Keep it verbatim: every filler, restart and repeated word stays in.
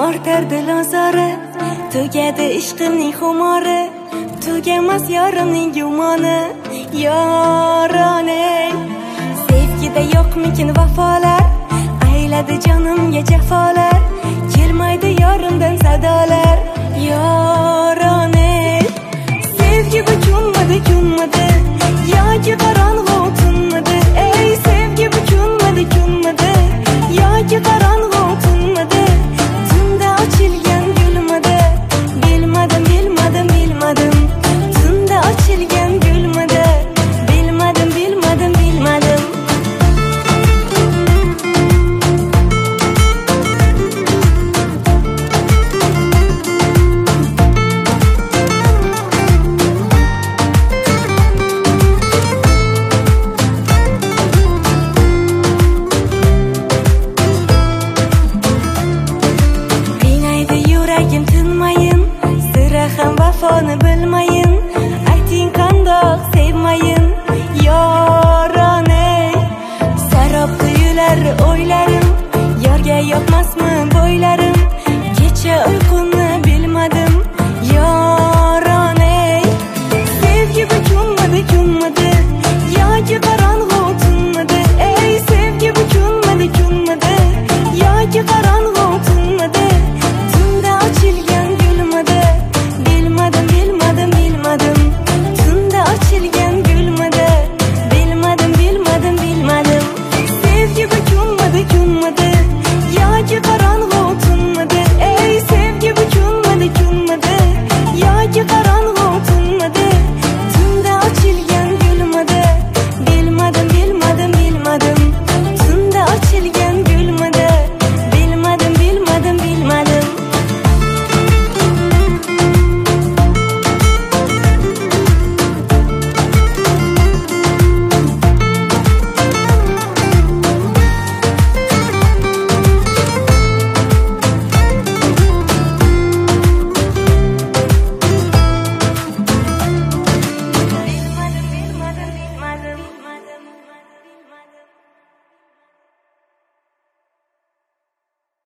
ortar dil azori, tugadi ishqimning xumori, tugamas yorimning gumoni. Yorone sevgida yo'qmikin vafolar, ayladi jonimga jafolar, kelmaydi yorimdan sadolar. Yorone sevgida kunmadi kunmadi, yoki qorong'u tunmadi. Ey sevgi bu kunmadi kunmadi, yoki qorong'u tunmadi. Tunda ochilgan gulmadi, bilmadim bilmadim bilmadim. Tunda ochilgan gulmadi, bilmadim bilmadim bilmadim. Qiynaydi yuragim tinmayin, sira ham vafoni bilmayin.